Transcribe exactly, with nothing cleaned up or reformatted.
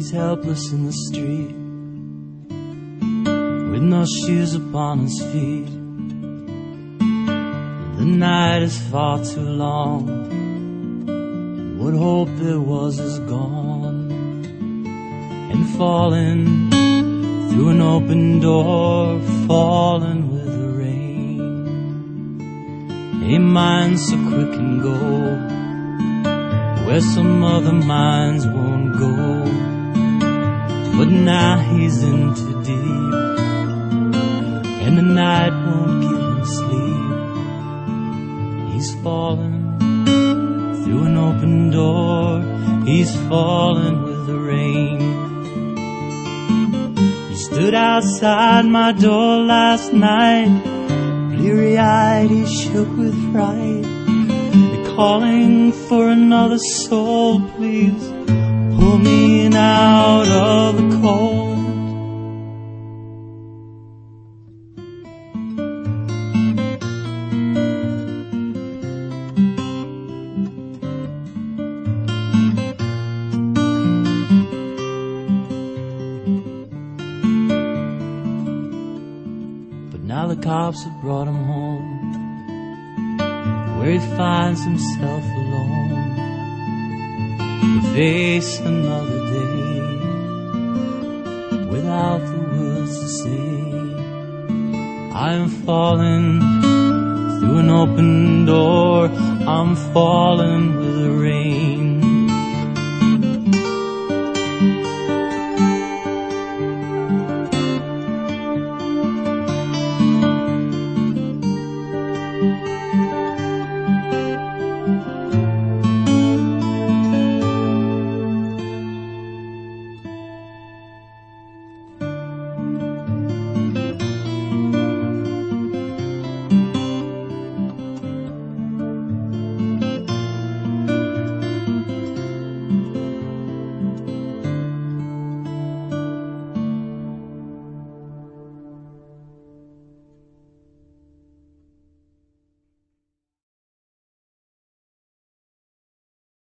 He's helpless in the street, with no shoes upon his feet. The night is far too long, what hope there was is gone. And falling through an open door, falling with the rain. A mind so quick and go where some other minds won't go. But now he's in too deep, and the night won't give him sleep. He's fallen through an open door, he's fallen with the rain. He stood outside my door last night, bleary-eyed, he shook with fright. You're calling for another soul, please pull me in out of the cold. But now the cops have brought him home, where he finds himself alone to face another day without the words to say. I am falling through an open door, I'm falling with the rain.